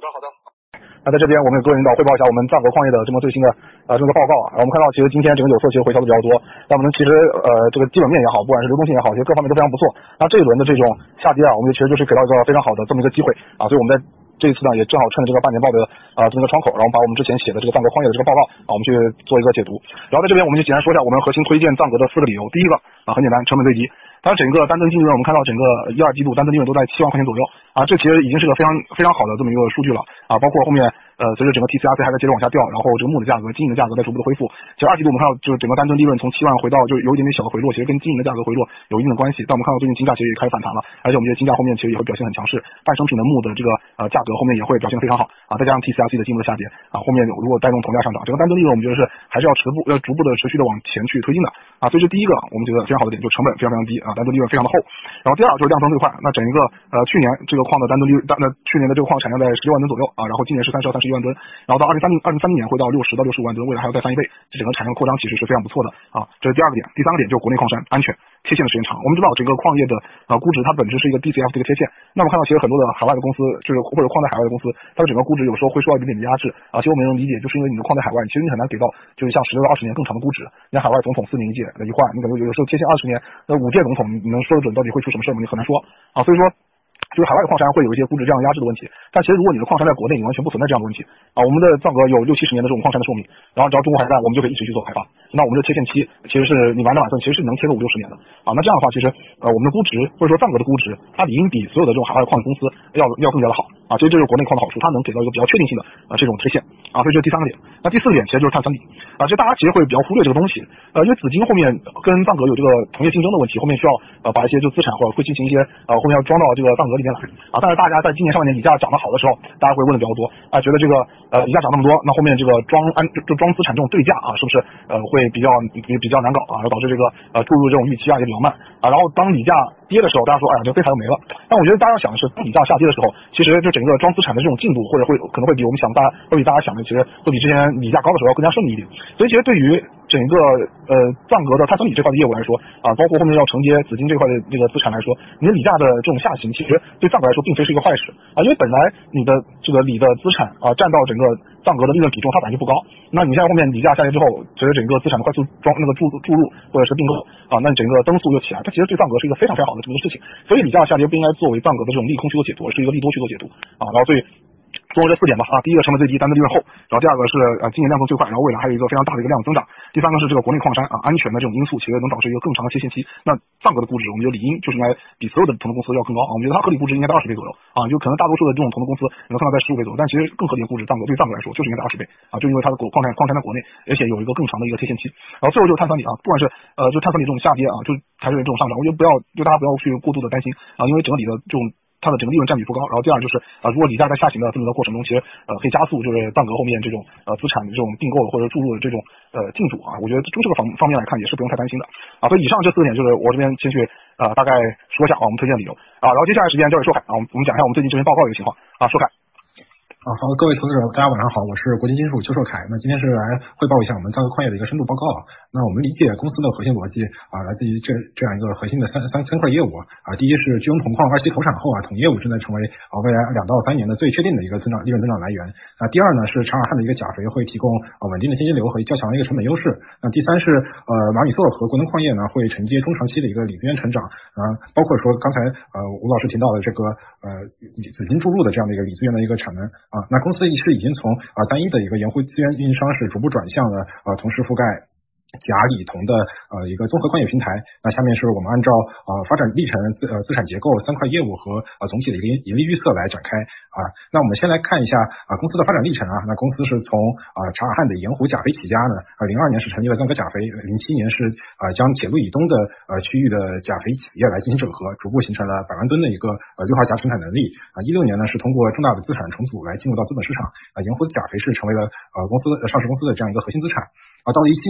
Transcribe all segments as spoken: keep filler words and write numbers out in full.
的好的。那在这边我们也各位领导汇报一下我们藏格矿业的这么最新的呃这么个报告啊。我们看到其实今天整个有色其实回调的比较多，那我们其实呃这个基本面也好，不管是流动性也好，其实各方面都非常不错。那这一轮的这种下跌啊，我们其实就是给到一个非常好的这么一个机会啊，所以我们在这一次呢也正好趁着这个半年报的啊、呃、这么一个窗口，然后把我们之前写的这个藏格矿业的这个报告啊，我们去做一个解读。然后在这边我们就简单说一下我们核心推荐藏格的四个理由。第一个啊很简单，成本最低。当然整个单增净利润我们看到整个一二季度单增利润都在七万块钱左右啊，这其实已经是个非常非常好的这么一个数据了啊，包括后面呃随着整个 T C R C 还在接着往下掉，然后这个钼的价格、金银的价格在逐步的恢复。其实二季度我们看到就是整个单增利润从七万回到就有一点点小的回落，其实跟金银的价格回落有一定的关系。但我们看到最近金价其实也开始反弹了，而且我们觉得金价后面其实也会表现很强势，半成品的钼的这个呃价格后面也会表现得非常好啊，再加上 T C R C 的进一步的下跌啊，后面如果带动铜价上涨，整个单增利润我们觉得是还是要持步要逐步的持续的往前去推进的啊，所以这第一个我们觉得非常好的点就是成本非常非常低啊，单增利润非常的厚。然后第二就是量增最快，那整一个呃去年这个矿的单增利润，那去年的这个矿产量在十六万吨左右啊，然后今年是三十到三十一万吨，然后到二零三零二零三零年会到六十到六十五万吨，未来还要再翻一倍，这整个产量扩张其实是非常不错的啊，这是第二个点。第三个点就是国内矿山安全，贴现的时间长。我们知道整个矿业的呃估值它本质是一个 D C F 这个贴现，那我们看到其实很多的海外的公司，就是或者矿在海外的公司，它的整个估值有时候会受到一点点的压制啊，其实我们能理解，就是因为你的矿在海外，其实你很难给到就是像十六到二十年更长的估值。你看海外总统四年一届一换，你可能有时候贴现二十年，那五届总统你能说得准到底会出什么事吗？你很难说啊，所以说就是海外的矿山会有一些估值这样压制的问题，但其实如果你的矿山在国内，你完全不存在这样的问题啊。我们的藏格有六七十年的这种矿山的寿命，然后只要中国还在，我们就可以一直去做开发。那我们的贴现期其实是你玩的满分，其实是能贴个五六十年的啊。那这样的话，其实呃我们的估值或者说藏格的估值，它理应比所有的这种海外矿业公司要要更加的好啊。其实这是国内矿的好处，它能给到一个比较确定性的啊这种贴现啊。所以这是第三个点。那第四个点其实就是碳酸锂啊，其实大家其实会比较忽略这个东西，呃，因为紫金后面跟藏格有这个同业竞争的问题，后面需要呃把一些就资产或者会进行一些呃后面要装到这个藏格里面来啊。但是大家在今年上半年锂价涨得好的时候，大家会问的比较多啊，觉得这个呃锂价涨那么多，那后面这个装安就装资产这种对价啊，是不是呃会比较比比较难搞啊，而导致这个呃注入这种预期啊也比较慢啊。然后当锂价跌的时候，大家说哎呀这个废材就没了。但我觉得大家要想的是，当锂价下跌的时候，其实就整个装资产的这种进度或者会可能会比我们想大家会比大家想的其实会比之前锂价高的时候要更加顺利一点。所以其实对于整个呃藏格的碳酸锂这块的业务来说啊，包括后面要承接紫金这块的这个资产来说，你的锂价的这种下行，其实对藏格来说并非是一个坏事啊，因为本来你的这个锂的资产啊占到整个藏格的利润比重它本来就不高，那你现在后面锂价下跌之后，随着整个资产的快速装那个注注入或者是并购啊，那整个增速又起来，它其实对藏格是一个非常非常好的这么一个事情。所以锂价下跌不应该作为藏格的这种利空去做解读，而是一个利多去做解读啊。然后所以综合这四点吧啊，第一个成本最低，单增利润厚，然后第二个是呃今年量增最快，然后未来还有一个非常大的一个量增长，第三个是这个国内矿山啊安全的这种因素，其实能导致一个更长的贴现期。那藏格的估值我们就理应就是应该比所有的铜的公司要更高啊，我们觉得它合理估值应该在二十倍左右啊，就可能大多数的这种铜的公司你能看到在十五倍左右，但其实更合理的估值藏格对藏格来说就是应该在二十倍啊，就因为它的国矿山矿山在国内，而且有一个更长的一个贴现期。然后最后就是碳酸锂啊，不管是呃就碳酸锂这种下跌啊，就还是这种上涨，我觉得不要就大家不要去过度的担心啊，因为整个锂的这种它的整个利润占比不高。然后第二就是啊、呃，如果锂价在下行的这么一个过程中，其实呃可以加速就是藏格后面这种呃资产的这种并购或者注入的这种呃进驻啊，我觉得从这个方方面来看也是不用太担心的啊。所以以上这四点就是我这边先去呃大概说一下啊我们推荐的理由啊，然后接下来时间交给硕凯啊，我们我们讲一下我们最近这篇报告的一个情况啊，硕凯。 啊，好，各位投资者，大家晚上好，我是国金金属邱硕凯。那今天是来汇报一下我们藏格矿业的一个深度报告。那我们理解公司的核心逻辑啊，来自于这这样一个核心的三三三块业务啊。第一是居庸铜矿二期投产后啊，铜业务正在成为啊未来两到三年的最确定的一个增长利润增长来源。那第二呢是查尔汉的一个钾肥会提供啊稳定的现金流和较强的一个成本优势。那第三是呃马米瑟和国能矿业呢会承接中长期的一个锂资源成长啊，包括说刚才呃吴老师提到的这个呃紫金注入的这样的一个锂资源的一个产能啊。那公司是已经从啊、呃、单一的一个盐湖资源运营商是逐步转向了啊、呃、同时覆盖钾锂铜的呃一个综合矿业平台。那下面是我们按照呃发展历程资呃资产结构三块业务和呃总体的一个盈利预测来展开啊。那我们先来看一下啊、呃、公司的发展历程啊。那公司是从啊、呃、查尔汉的盐湖钾肥起家呢，呃零二年是成立了藏格钾肥，零七年是呃将铁路以东的呃区域的钾肥企业来进行整合，逐步形成了百万吨的一个呃六号钾生产能力啊。一六年呢是通过重大的资产重组来进入到资本市场啊，盐湖的钾肥是成为了呃公司的上市公司的这样一个核心资产啊。到了一七年的时候呢，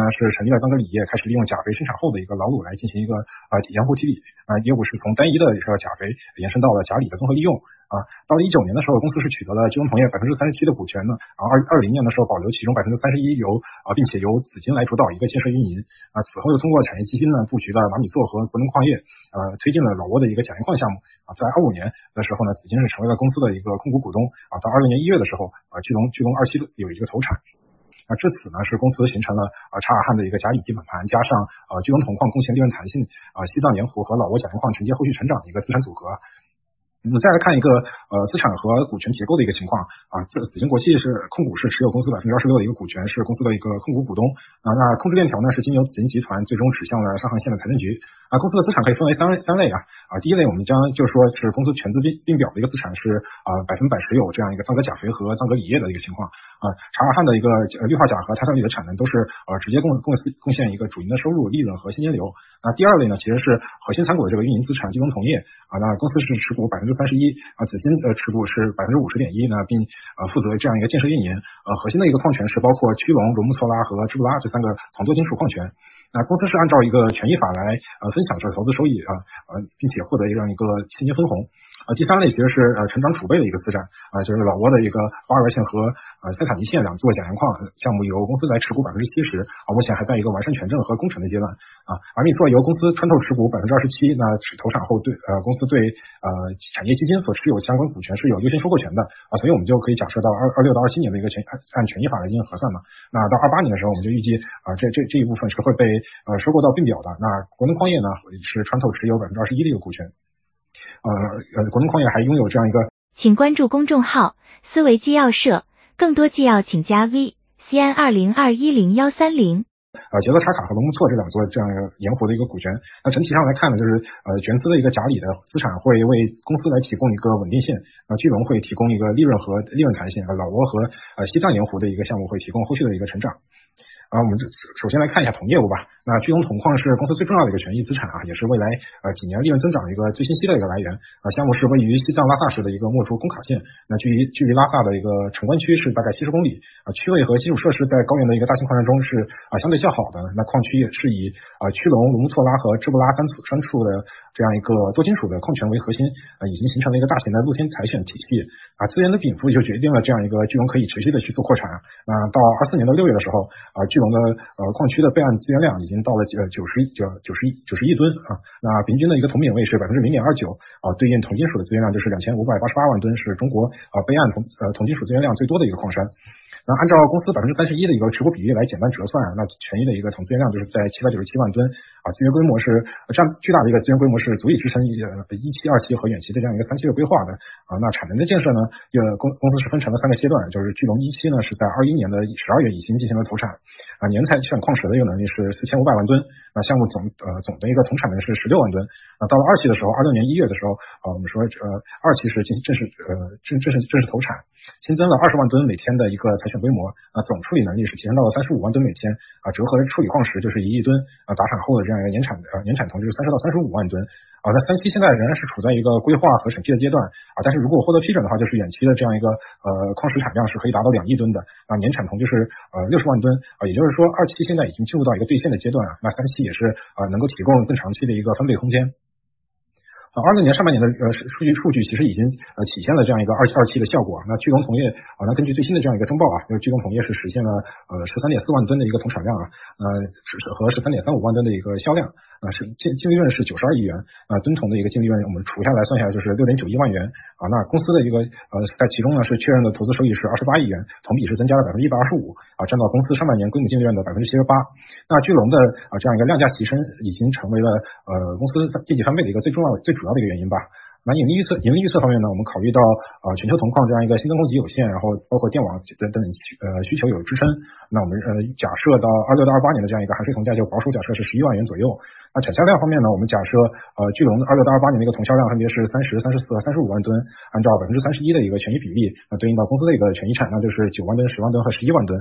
是成立了藏格锂业，开始利用钾肥生产后的一个老卤来进行一个呃盐湖提锂啊、呃、业务，是从单一的这个钾肥延伸到了钾锂的综合利用啊。到了一九年的时候，公司是取得了聚龙同业百分之三十七的股权呢，然后二二零年的时候保留其中百分之三十一由啊、呃，并且由紫金来主导一个建设运营啊。此后又通过产业基金呢布局了马米座和国能矿业，呃，推进了老挝的一个钾盐矿项目啊。在二五年的时候呢，紫金是成为了公司的一个控股股东啊。到二六年一月的时候啊，聚龙聚龙二期有一个投产。那至此呢，是公司形成了呃察尔汗的一个钾锂基本盘，加上呃聚龙铜矿贡献利润弹性啊、呃，西藏盐湖和老挝钾盐矿承接后续成长的一个资产组合。我们再来看一个呃资产和股权结构的一个情况啊，这紫金国际是控股是持有公司百分之二十六的一个股权，是公司的一个控股股东啊。那控制链条呢是经由紫金集团最终指向了上杭县的财政局啊。公司的资产可以分为三三类啊啊，第一类我们将就说是公司全资并并表的一个资产是啊百分百持有这样一个藏格钾肥和藏格锂业的一个情况啊。察尔汗的一个氯化钾和碳酸锂的产能都是呃直接贡贡贡献一个主营的收入、利润和现金流。那第二类呢其实是核心参股的这个运营资产聚龙铜业啊，那公司是持股百分之三十一啊。紫金的持股是百分之五十点一呢，并呃负责这样一个建设运营。呃，核心的一个矿权是包括曲龙、罗木错拉和支布拉这三个铜多金属矿权。那公司是按照一个权益法来呃分享这个投资收益啊呃，并且获得这样一个现金分红。呃，第三类其实是呃成长储备的一个资产啊、呃，就是老挝的一个巴尔县和呃塞塔尼县两座钾盐矿项目由公司来持股百分之七十啊，目前还在一个完善权证和工程的阶段啊。而米座由公司穿透持股百分之二十七，那投产后对呃公司对呃产业基金所持有相关股权是有优先收购权的啊，所以我们就可以假设到二二六到二七年的一个权按按权益法来进行核算嘛。那到二八年的时候，我们就预计啊、呃、这这这一部分是会被呃收购到并表的。那国能矿业呢是穿透持有百分之二十一的一个股权。呃呃，国能矿业还拥有这样一个， 请关注公众号思维纪要社，更多纪要请加 V C N 二零二一零幺三零。 呃，杰德查卡和龙木错这两座这样一个盐湖的一个股权，那整体上来看呢，就是呃全资的一个钾锂的资产会为公司来提供一个稳定性，呃，聚龙会提供一个利润和利润弹性，呃，老挝和呃西藏盐湖的一个项目会提供后续的一个成长。啊，我们这首先来看一下铜业务吧。那聚龙铜矿是公司最重要的一个权益资产啊，也是未来呃几年利润增长的一个最清晰的一个来源啊。项目是位于西藏拉萨市的一个墨竹工卡县，那距离距离拉萨的一个城关区是大概七十公里啊。区位和基础设施在高原的一个大型矿山中是啊相对较好的。那矿区也是以啊曲龙、卢木错拉和支布拉三处三处的这样一个多金属的矿权为核心啊，已经形成了一个大型的露天采选体系啊。资源的禀赋就决定了这样一个聚龙可以持续的去做扩产。那到二四年的六月的时候啊，聚龙的呃矿区的备案资源量已经到了呃九十九九十一九十亿吨啊，那平均的一个铜品位是百分之零点二九啊，对应铜金属的资源量就是两千五百八十八万吨，是中国啊备案铜呃铜金属资源量最多的一个矿山。那按照公司百分之三十一的一个持股比例来简单折算，那权益的一个总资源量就是在七百九十七万吨啊，资源规模是这样巨大的一个资源规模是足以支撑一呃一期、二期和远期的这样一个三期的规划的啊。那产能的建设呢，呃公公司是分成了三个阶段，就是聚龙一期呢是在二一年的十二月已经进行了投产啊，年采选矿石的一个能力是四千五百万吨，那项目总呃总的一个总产能是十六万吨。那到了二期的时候，二六年一月的时候啊，我们说呃二期是进正式呃正正式正式投产，新增了二十万吨每天的一个采选规模啊，总处理能力是提升到了三十五万吨每天啊，折合处理矿石就是一亿吨啊，打产后的这样一个年产呃年产铜就是三十到三十五万吨啊。那三期现在仍然是处在一个规划和审批的阶段啊，但是如果获得批准的话，就是远期的这样一个呃矿石产量是可以达到两亿吨的啊，年产铜就是呃六十万吨啊，也就是说二期现在已经进入到一个兑现的阶段啊，那三期也是呃能够提供更长期的一个翻倍空间。啊，二六年上半年的呃数据数据其实已经呃体现了这样一个二二期的效果。那聚龙铜业啊，那根据最新的这样一个征报啊，就是聚龙铜业是实现了呃十三点四万吨的一个铜产量啊，呃和十三点三五万吨的一个销量啊，是净净利润是九十二亿元啊，吨铜的一个净利润我们除下来算下来就是六点九一万元啊。那公司的一个呃在其中呢是确认的投资收益是二十八亿元，同比是增加了百分之一百二十五啊，占到公司上半年规模净利润的百分之七十八。那聚龙的啊这样一个量价齐升，已经成为了呃公司业绩翻倍的一个最重要最主要的一个原因吧。那盈利预测，盈利预测方面呢，我们考虑到呃全球铜矿这样一个新增供给有限，然后包括电网等等呃需求有支撑，那我们呃假设到二六到二八年的这样一个含税铜价就保守假设是十一万元左右。那产销量方面呢，我们假设呃聚龙二六到二八年的一个铜销量分别是三十、三十四和三十五万吨，按照百分之三十一的一个权益比例，那对应到公司的一个权益产量就是九万吨、十万吨和十一万吨。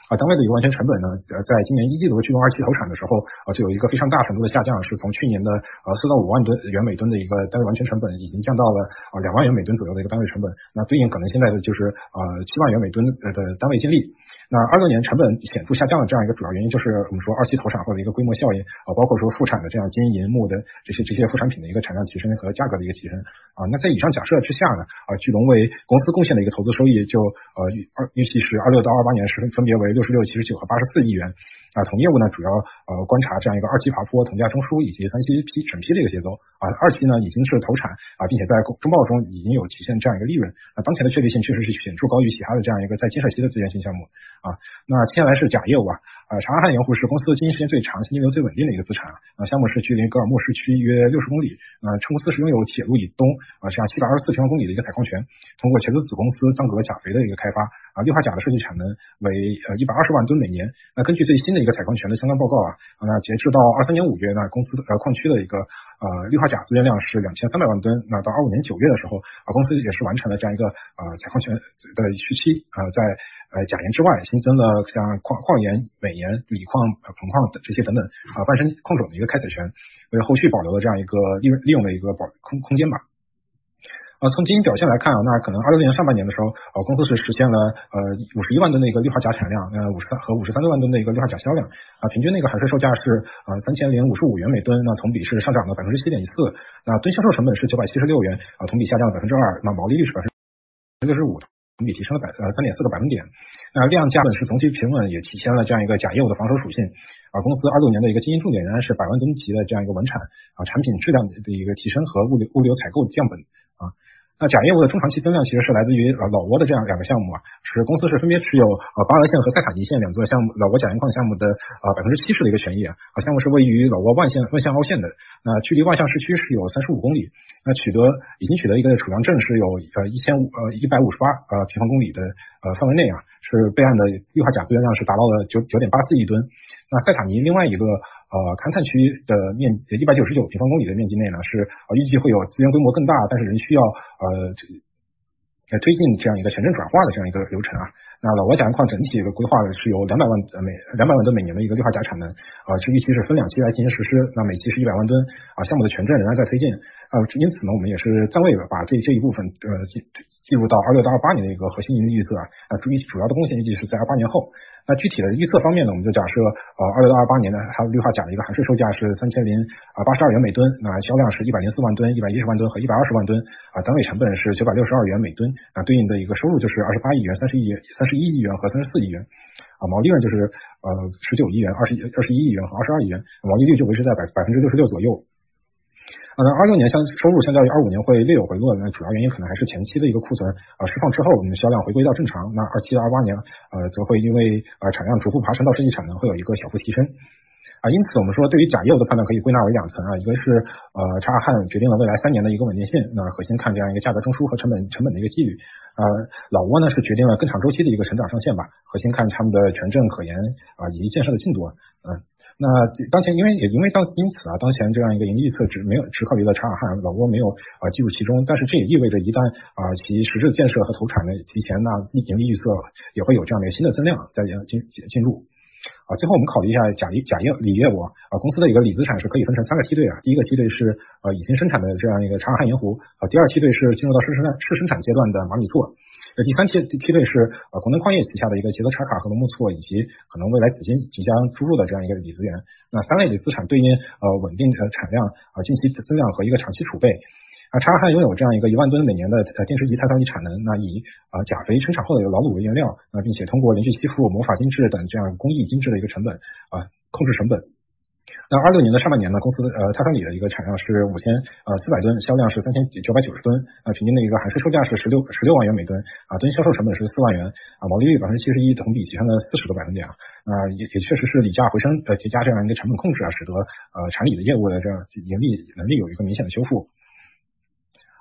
啊，单位的一个完全成本呢，呃，在今年一季度驱动二期投产的时候，啊，就有一个非常大程度的下降，是从去年的呃四到五万吨元每吨的一个单位完全成本，已经降到了啊两万元每吨左右的一个单位成本。那对应可能现在的就是呃七万元每吨的单位净利。那二六年成本显著下降的这样一个主要原因，就是我们说二期投产后的一个规模效应，啊，包括说副产的这样金银木的这些这些副产品的一个产量提升和价格的一个提升啊。那在以上假设之下呢，啊，巨龙为公司贡献的一个投资收益就呃二预期是二六到二八年是分别为六十六、七十九和八十四亿元。啊，同业务呢主要呃观察这样一个二期爬坡、同价中枢以及三期批审批的一个节奏啊。二期呢已经是投产啊，并且在中报中已经有体现这样一个利润。那当前的确定性确实是显著高于其他的这样一个在建设期的资源性项目啊。那接下来是甲业务啊，啊，长安汉盐湖是公司经营时间最长、现金流最稳定的一个资产啊。项目是距离格尔木市区约六十公里，啊，公司是拥有铁路以东啊这样七百二十四平方公里的一个采矿权，通过全资子公司藏格钾肥的一个开发啊，氯化钾的设计产能为呃一百二十万吨每年。那根据最新的一个采矿权的相关报告啊，那截至到二三年五月，那公司呃矿区的一个呃氯化钾资源量是两千三百万吨。那到二五年九月的时候啊，公司也是完成了这样一个呃采矿权的续期啊，在呃钾盐之外新增了像矿矿盐、镁盐、锂矿、呃硼矿这些等等啊半生矿种的一个开采权，为后续保留了这样一个利润利用的一个保空空间吧。呃，从经营表现来看啊，那可能二六年上半年的时候，呃，公司是实现了呃五十一万吨的一个氯化钾产量，呃五十三和五十三万吨的一个氯化钾销量啊，平均那个海税售价是呃三千零五十五元每吨，那同比是上涨了百分之七点一四，那吨销售成本是九百七十六元啊，同比下降了百分之二，那毛利率是百分之六十五。同比提升了百呃三点四个百分点，那量价本是总体平稳，也体现了这样一个钾业务的防守属性啊。公司二六年的一个经营重点仍然是百万吨级的这样一个稳产啊，产品质量的一个提升和物流物流采购降本啊。那钾业务的中长期增量其实是来自于呃老挝的这样两个项目啊，是公司是分别持有呃巴俄县和塞塔尼县两座项目老挝钾盐矿项目的呃百分之七十的一个权益啊，啊项目是位于老挝万县万象凹县的，那距离万象市区是有三十五公里，那取得已经取得一个储量证是有呃一千五呃一百五十八呃平方公里的呃范围内啊，是备案的氯化钾资源量是达到了九九点八四亿吨。那塞塔尼另外一个呃勘探区的面积一百九十九平方公里的面积内呢，是呃预计会有资源规模更大，但是仍需要呃来推进这样一个城镇转化的这样一个流程啊。那老挝钾盐矿整体的规划是有两百万每两百万吨每年的一个氯化钾产能啊，是预期是分两期来进行实施，那每期是一百万吨啊。项目的权证仍然在推进啊，因此呢，我们也是暂未把这这一部分呃记记入到二六到二八年的一个核心盈利预测啊。啊，主主要的贡献预计是在二八年后。那具体的预测方面呢，我们就假设呃二六到二八年呢，它氯化钾的一个含税售价是三千零啊八十二元每吨，那销量是一百零四万吨、一百一十万吨和一百二十万吨啊，单位成本是九百六十二元每吨啊，对应的一个收入就是二十八亿元、三十亿元、三十一亿元和三十四亿元啊，毛利润就是呃十九亿元、二十二十一亿元和二十二亿元，毛利率就维持在百百分之六十六左右。呃，二六年相收入相较于二五年会略有回落，那主要原因可能还是前期的一个库存呃释放之后，我们销量回归到正常。那二七到二八年呃则会因为呃产量逐步爬升到实际产能，会有一个小幅提升。啊，因此我们说对于钾业务的判断可以归纳为两层啊，一个是呃察汉决定了未来三年的一个稳定性，那核心看这样一个价格中枢和成本成本的一个纪律。呃，老挝呢是决定了更长周期的一个成长上限吧，核心看他们的权证可研啊以及建设的进度。嗯、呃。那当前因为也因为当因此啊，当前这样一个盈利预测只没有只考虑了察尔汗，老挝没有啊计入其中，但是这也意味着一旦啊其实质建设和投产的提前，那盈利预测也会有这样的一个新的增量在进进入。啊，最后我们考虑一下钾业钾业锂业务啊，公司的一个锂资产是可以分成三个梯队啊。第一个梯队是呃已经生产的这样一个察尔汗盐湖啊，第二梯队是进入到试生产试生产阶段的马米措，呃第三梯梯队是呃国能矿业旗下的一个捷泽查卡和龙木措，以及可能未来紫金即将注入的这样一个锂资源。那三类的资产对应呃稳定的产量啊、近期增量和一个长期储备。啊，察尔汗拥有这样一个一万吨每年的呃电池级碳酸锂产能，那以呃钾肥生产后的老卤为原料，那并且通过连续吸附、魔法精制等这样工艺精制的一个成本啊、控制成本。那二六年的上半年呢，公司呃碳酸锂的一个产量是五千呃四百吨，销量是三千九百九十吨，啊、呃、平均的一个含税售价是十六十六万元每吨啊，吨销售成本是四万元啊，毛利率百分之七十一，同比提升了四十个百分点啊，啊、呃、也也确实是锂价回升呃叠加这样一个成本控制啊，使得呃产锂的业务的这样盈利能力有一个明显的修复。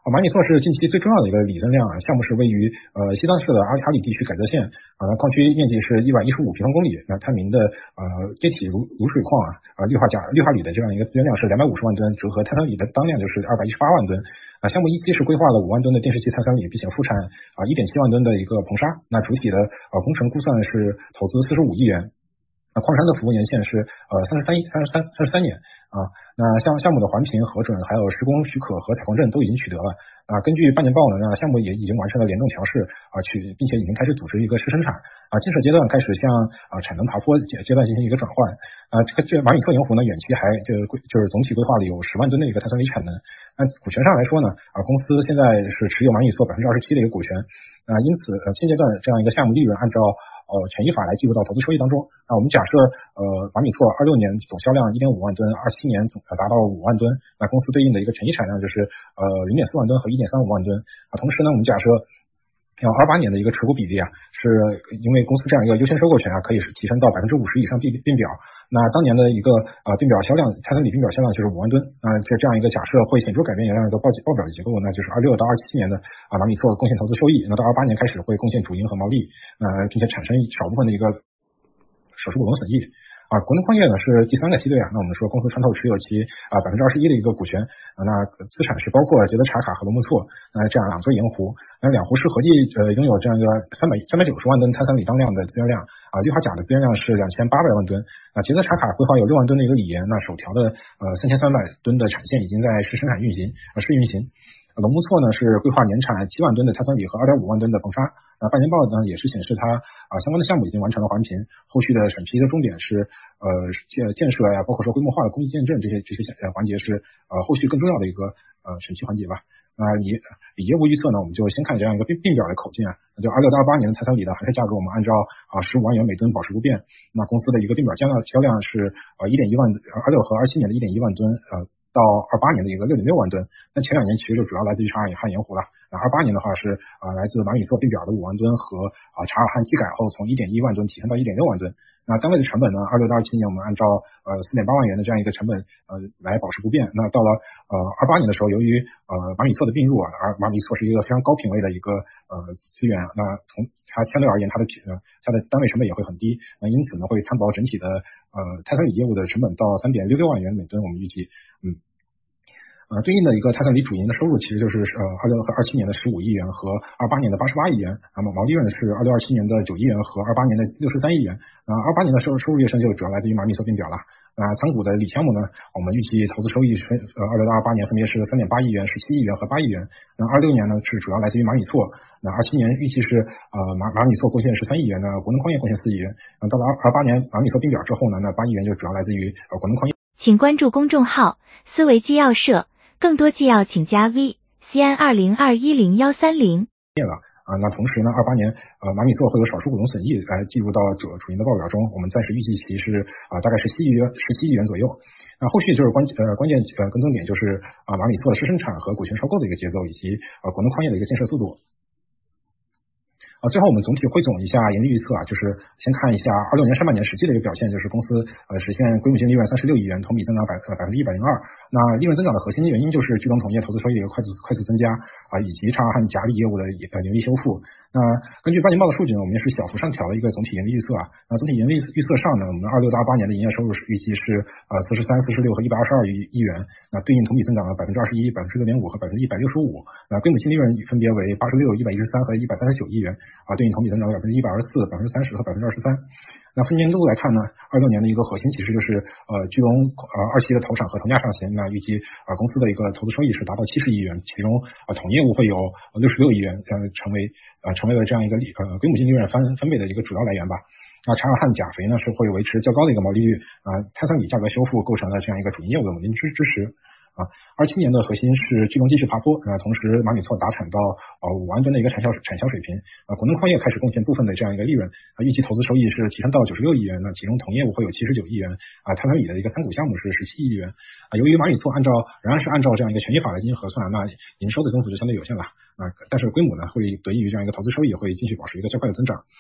马米错是近期最重要的一个锂增量项目，是位于呃西藏市的阿阿里地区改则县啊，那矿区面积是一百一十五平方公里，那探明的呃阶体如卤水矿啊，呃氯化钾氯化锂的这样一个资源量是两百五十万吨，折合碳酸锂的当量就是二百一十八万吨啊。项目一期是规划了五万吨的电势气碳酸锂，并且复产啊一点七万吨的一个硼砂，那主体的呃工程估算是投资四十五亿元。矿山的服务年限是呃三十三三十三三十三年啊，那项项目的环评核准还有施工许可和采矿证都已经取得了啊。根据半年报呢，那项目也已经完成了联动调试啊，去并且已经开始组织一个试生产啊，建设阶段开始向啊产能爬坡阶阶段进行一个转换啊。这个这马米错盐湖呢，远期还就就是总体规划了有十万吨的一个碳酸锂产能。那股权上来说呢，啊公司现在是持有马米错百分之二十七的一个股权啊，因此呃现阶段这样一个项目利润按照呃权益法来计入到投资收益当中啊。我们假设呃马米错二六年总销量一点五万吨，二七年总达到五万吨，那公司对应的一个权益产量就是呃零点四万吨和一点三五万吨啊。同时呢，我们假设要二八年的一个持股比例啊，是因为公司这样一个优先收购权啊，可以是提升到百分之五十以上并并表。那当年的一个呃并表销量，碳酸锂并表销量就是五万吨。那这这样一个假设会显著改变原来一个报报表的结构，那就是二六到二七年的啊马米错贡献投资收益，那到二八年开始会贡献主营和毛利，呃，并且产生少部分的一个首数股东损益。啊，国能矿业呢是第三个梯队啊，那我们说公司穿透持有其啊百分之二十一的一个股权啊，那资产是包括捷德查卡和罗木错，那这样两座盐湖，那两湖是合计呃拥有这样一个三百三百九十万吨碳酸锂当量的资源量啊，氯化钾的资源量是两千八百万吨，那捷德查卡规划有六万吨的一个锂盐，那首条的呃三千三百吨的产线已经在试生产运行啊试运行。龙木错呢是规划年产七万吨的碳酸锂和二点五万吨的硼砂。那半年报呢也是显示它啊相关的项目已经完成了环评，后续的审批的重点是呃建建设呀，包括说规模化的工艺见证这些这些环节是呃后续更重要的一个呃审批环节吧。那锂锂业务预测呢，我们就先看这样一个并并表的口径啊，那就二六到二八年的碳酸锂的含税价格，我们按照啊十五万元每吨保持不变。那公司的一个并表销量销量是呃一点一万，二六和二七年的一点一万吨呃。到二八年的一个六点六万吨，那前两年其实就主要来自于查尔汉盐湖了。那二八年的话是呃来自马米错并表的五万吨和啊、呃、查尔汉机改后从一点一万吨提升到一点六万吨。那单位的成本呢，二六到二七年我们按照呃四点八万元的这样一个成本呃来保持不变。那到了呃二八年的时候，由于呃马米错的并入啊，而马米错是一个非常高品位的一个呃资源，那从它相对而言它的品呃它的单位成本也会很低，那因此呢会摊薄整体的呃碳酸锂业务的成本到三点六六万元每吨，我们预计嗯。呃，对应的一个碳酸锂主营的收入其实就是呃二六和二七年的十五亿元和二八年的八十八亿元，那么毛利润是二六二七年的九亿元和二八年的六十三亿元。啊、呃，二八年的收入收入跃升就主要来自于马米错并表了。那参股的锂项目呢，我们预计投资收益是呃二六到二八年分别是三点八亿元、十七亿元和八亿元。那二六年呢是主要来自于马米错，那二七年预计是呃马马米错贡献十三亿元，那国能矿业贡献四亿元。那到了二二八年马米错并表之后呢，那八亿元就主要来自于呃国能矿业。 请关注公众号思维纪要社。更多纪要请加 V C N 二零二一零幺三零。 啊，那同时呢，二八年呃马米错会有少数股东损益来计入到主主营的报表中，我们暂时预计其是啊、呃、大概是十七亿元十七亿元左右。那后续就是关呃关键呃跟踪点就是啊、呃、马米错的试生产和股权收购的一个节奏，以及呃国能矿业的一个建设速度。啊，最后我们总体汇总一下盈利预测啊，就是先看一下二六年上半年实际的一个表现，就是公司呃实现规模净利润三十六亿元，同比增长百呃百分之一百零二。那利润增长的核心原因就是聚龙铜业投资收益的一个快速快速增加啊，以及查尔汉钾锂业务的呃盈利修复。那根据半年报的数据呢，我们也是小幅上调了一个总体盈利预测啊。那总体盈利预测上呢，我们二六到二八年的营业收入是预计是呃四十三、四十六和一百二十二亿亿元，那对应同比增长了百分之二十一、百分之六点五和百分之一百六十五。那规模净利润分别为八十六、一百一十三和一百三十九亿元啊，对应同比增长百分之一百二十四、百分之三十和百分之二十三。那分年度来看呢，二六年的一个核心其实就是呃聚龙呃二期的投产和同价上线，那预计啊、呃、公司的一个投资收益是达到七十亿元，其中呃铜业务会有六十六亿元，这样成为呃成为了这样一个利呃规模净利润翻翻倍的一个主要来源吧。那查尔汉钾肥呢是会维持较高的一个毛利率啊、呃，碳酸锂价格修复构成了这样一个主营业务的稳定支支持。啊，二七年的核心是聚龙继续爬坡，呃，同时马米错达产到呃五万吨的一个产销产销水平，啊，国能矿业开始贡献部分的这样一个利润，啊，预计投资收益是提升到九十六亿元，那其中铜业务会有七十九亿元，啊，碳酸锂的一个参股项目是十七亿元，啊，由于马米错按照仍然是按照这样一个权益法来进行核算，那营收的增幅就相对有限了，啊，但是规模呢会得益于这样一个投资收益会继续保持一个较快的增长。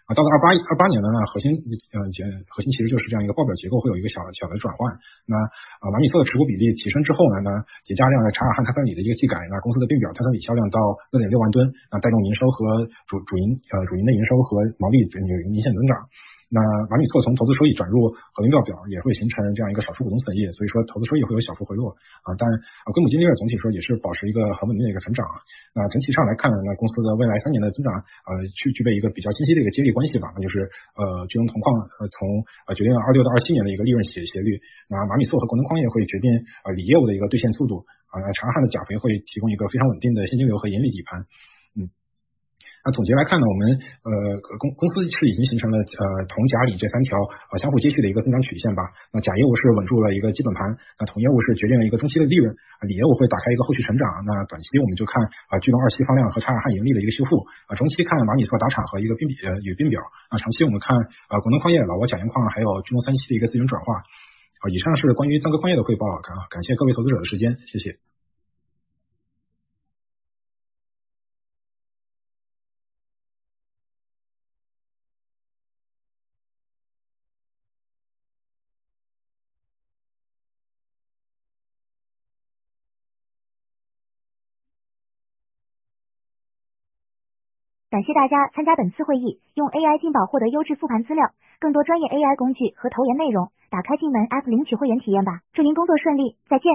啊，到了二八二八年呢，那核心呃结核心其实就是这样一个报表结构会有一个小小的转换。那啊马米特的持股比例提升之后呢，那叠加量的查尔汉碳酸锂的一个技改，那公司的并表碳酸锂销量到六点六万吨，那带动营收和主主营呃主营的营收和毛利有一个明显增长。那马米特从投资收益转入合并报表也会形成这样一个少数股东损益，所以说投资收益会有小幅回落啊，但啊规模净利润总体说也是保持一个很稳定的一个成长。那整体上来看呢，那公司的未来三年的增长呃具具备一个比较清晰的一个接力关系吧，那就是呃聚龙铜矿呃从呃决定了二六到二七年的一个利润斜斜率，那马米特和国能矿业会决定呃锂业务的一个兑现速度啊，那查尔汉的钾肥会提供一个非常稳定的现金流和盈利底盘。嗯。那总结来看呢，我们呃公公司是已经形成了呃铜钾锂这三条呃相互接续的一个增长曲线吧。那钾业务是稳住了一个基本盘，那铜业务是决定了一个中期的利润，锂业务会打开一个后续成长。那短期我们就看啊聚龙二期放量和查尔汉盈利的一个修复啊，中期看马米特打厂和一个并比呃与并表啊，长期我们看呃国能矿业、老挝钾盐矿还有聚龙三期的一个资源转化。好，以上是关于藏科矿业的汇报啊，感谢各位投资者的时间，谢谢。 感谢大家参加本次会议，用 A I 进宝获得优质复盘资料，更多专业 A I 工具和投研内容，打开进门 App 领取会员体验吧。祝您工作顺利，再见。